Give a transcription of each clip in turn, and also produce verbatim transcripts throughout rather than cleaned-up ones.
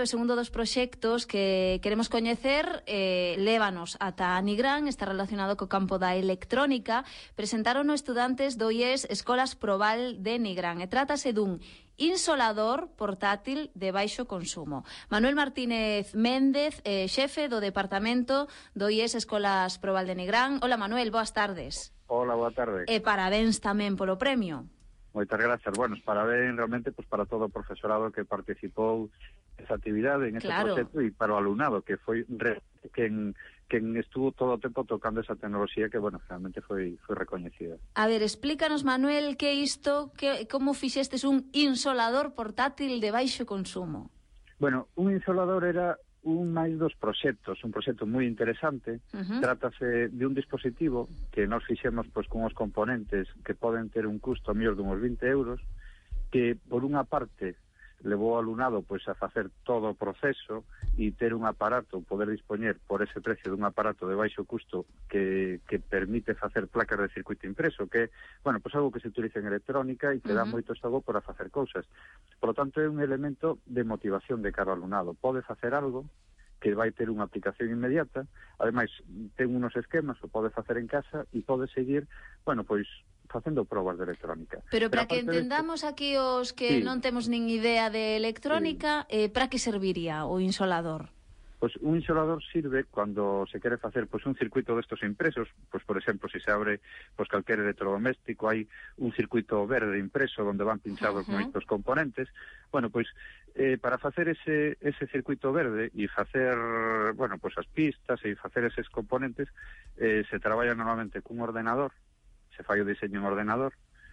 e segundo dos proxectos que queremos coñecer, eh, lévanos ata Nigrán, está relacionado co campo da electrónica. Presentaron os estudantes do I E S Escolas Proval de Nigrán e trátase dun insolador portátil de baixo consumo. Manuel Martínez Méndez, eh, xefe do departamento do I E S Escolas Proval de Nigrán. Hola Manuel, boas tardes. Hola, boa tarde. E parabéns tamén polo premio. Moitas grazas. Bueno, parabéns realmente pues, para todo o profesorado que participou esa actividade, en ese claro. proxecto, e para o alumnado, que foi re, quen, quen estuvo todo o tempo tocando esa tecnoloxía que, bueno, realmente foi, foi recoñecida. A ver, explícanos, Manuel, que isto, que, como fixestes un insolador portátil de baixo consumo? Bueno, un insolador era un máis dos proxectos, un proxecto moi interesante. Uh-huh. Trátase de un dispositivo que nós fixemos pois, con os componentes que poden ter un custo a mellor de uns vinte euros, que por unha parte levou ao alumnado pois, a facer todo o proceso e ter un aparato, poder dispoñer por ese precio dun aparato de baixo custo que, que permite facer placas de circuito impreso, que é, bueno, pois algo que se utiliza en electrónica e que dá uh-huh. moito xogo para facer cousas. Por lo tanto, é un elemento de motivación de cara ao alumnado. Pode facer algo que vai ter unha aplicación inmediata, ademais, ten unos esquemas, o pode facer en casa e pode seguir, bueno, pois, facendo probas de electrónica. Pero para que entendamos aquí os que sí. non temos nin idea de electrónica, sí. eh, para que serviría o insolador? Pois un insolador sirve cando se quere facer pois un circuito destos impresos, pois por exemplo, se se abre pois calquer electrodoméstico, hai un circuito verde impreso onde van pinchados uh-huh. moitos componentes. Bueno, pois eh, para facer ese ese circuito verde e facer, bueno, pois as pistas e facer eses componentes, eh, se traballa normalmente cun ordenador, se fai o diseño en ordenador,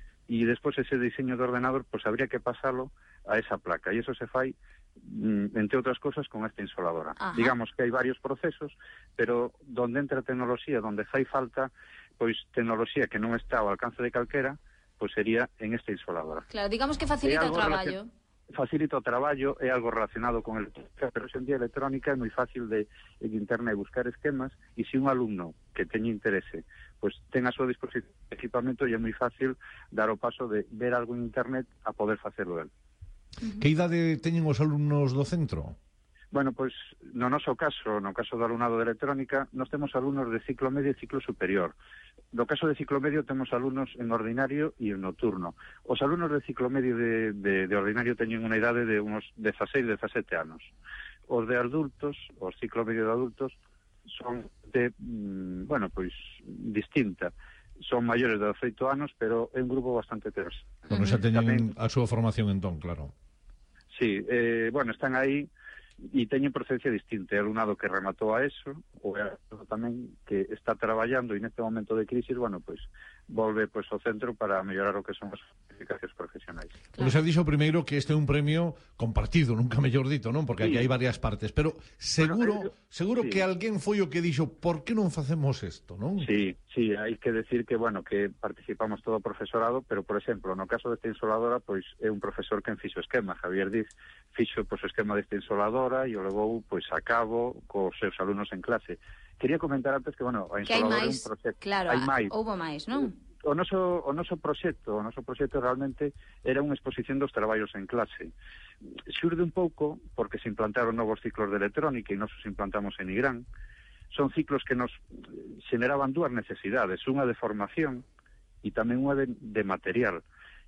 e despois ese diseño de ordenador pois habría que pasalo a esa placa, e iso se fai entre outras cosas con esta insoladora. Ajá. Digamos que hai varios procesos, pero donde entra a tecnoloxía, donde fai falta pois tecnoloxía que non está ao alcance de calquera, pois sería en esta insoladora. Claro, digamos que facilita o traballo. Facilita o traballo, é algo relacionado con electrónica, pero hoxe en día electrónica é moi fácil de en internet buscar esquemas, e se un alumno que teña interese pois ten a súa disposición de equipamento, e é moi fácil dar o paso de ver algo en internet a poder facelo el. Uh-huh. Que idade teñen os alumnos do centro? Bueno, pois, no noso caso, no caso do alumnado de electrónica, nós temos alumnos de ciclo medio e ciclo superior. No caso de ciclo medio temos alumnos en ordinario e en nocturno. Os alumnos de ciclo medio de, de, de ordinario teñen unha idade de uns dezaseis, dezasete anos. Os de adultos, os ciclo medio de adultos, son de, mm, bueno, pois, distinta. Son maiores de dezoito anos, pero é un grupo bastante heterogéneo. Bueno, xa teñen a súa formación entón, claro. Sí, eh, bueno, están aí e teñen procedencia distinta. É alumnado que rematou a eso, ou é alumnado tamén que está traballando e neste momento de crisis, bueno, pois, volve pois ao centro para mellorar o que son as cualificacións profesionais. Claro. Bueno, xa dixo primeiro que este é un premio compartido, nunca mellor dito, non? Porque sí. aquí hai varias partes, pero seguro bueno, eh, seguro sí. que alguén foi o que dixo, por que non facemos isto, non? Sí, sí, hai que decir que, bueno, que participamos todo o profesorado, pero, por exemplo, no caso desta insoladora, pois, é un profesor que fixo esquema, Javier Diz, fixo, pois, o esquema desta insoladora e o levou, pois, a cabo cos seus alumnos en clase. Quería comentar antes que, bueno, a insoladora é un proxecto. Claro, hai máis. Houbo máis, non? O noso, o noso proxecto, o noso proxecto realmente era unha exposición dos traballos en clase. Xurde un pouco porque se implantaron novos ciclos de electrónica e nos os implantamos en Nigrán. Son ciclos que nos xeneraban dúas necesidades, unha de formación e tamén unha de, de material.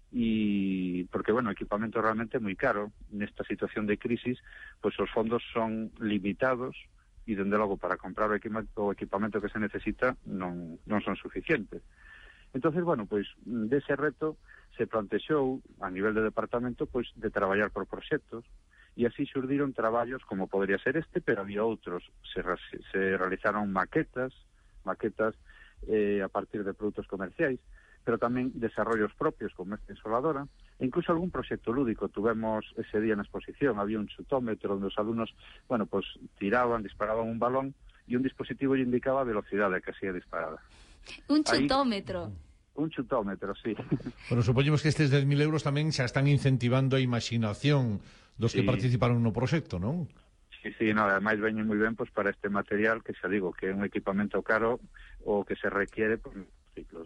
E porque, bueno, o equipamento realmente é moi caro. Nesta situación de crisis, pois os fondos son limitados e, dende logo, para comprar o equipamento, o equipamento que se necesita non, non son suficientes. Entonces, bueno, pois, dese reto se plantexou a nivel de departamento pois de traballar por proxectos e así xurdiron traballos como podría ser este, pero había outros. Se, se realizaron maquetas, maquetas eh, a partir de produtos comerciais, pero tamén desarrollos propios como esta insoladora, e incluso algún proxecto lúdico. Tuvemos ese día na exposición, había un chutómetro onde os alumnos, bueno, pois tiraban, disparaban un balón e un dispositivo lle indicaba a velocidade que hacía disparada. Un chutómetro. Ahí, un chutómetro, sí. Bueno, supoñemos que estes dez mil euros tamén xa están incentivando a imaginación dos sí. que participaron no proxecto, non? Sí, sí, no, ademais veñen moi ben pois, para este material que xa digo que é un equipamento caro o que se requiere por ciclos, non?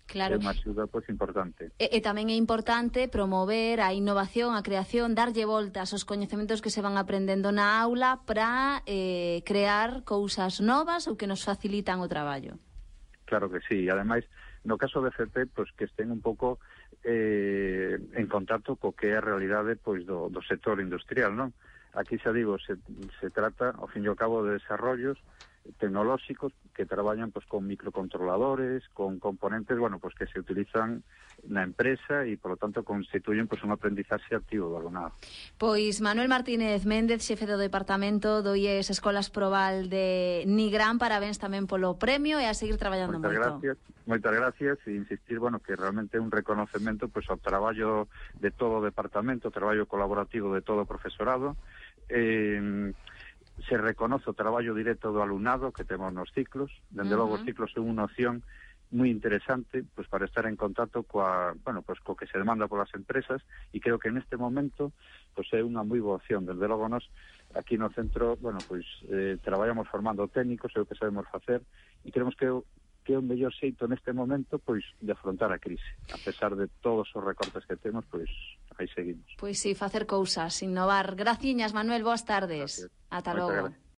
Claro. É unha axuda pois importante. E, e tamén é importante promover a innovación, a creación, darlle voltas aos coñecementos que se van aprendendo na aula para eh, crear cousas novas ou que nos facilitan o traballo. Claro que sí, e ademais, no caso de F P, pois que estén un pouco eh, en contacto co que é a realidade pois do, do sector industrial, non? Aquí xa digo, se, se trata, ao fin e ao cabo, de desarrollos tecnolóxicos que traballan pues con microcontroladores, con componentes, bueno, pues que se utilizan na empresa e, por lo tanto, constituyen pues un aprendizaxe activo do alumnado. Pois Manuel Martínez Méndez, xefe do departamento do I E S Escolas Proval de Nigrán, parabéns tamén polo premio e a seguir traballando moitas moito. Gracias, moitas gracias e insistir, bueno, que realmente é un reconocemento pues ao traballo de todo o departamento, o traballo colaborativo de todo o profesorado. Eh, se reconoce o traballo directo do alumnado que temos nos ciclos. Dende uh -huh. logo, os ciclos son unha opción moi interesante pues para estar en contacto coa, bueno, pues co que se demanda polas empresas, e creo que neste momento pues é unha moi boa opción. Dende logo nos aquí no centro, bueno, pues eh, traballamos formando técnicos, é o que sabemos facer, e creemos que que é o mellor xeito neste momento pois de afrontar a crise. A pesar de todos os recortes que temos, pois aí seguimos. Pois sí, facer cousas, innovar. Graciñas, Manuel, boas tardes. Gracias. Ata Moitas logo. Gracias.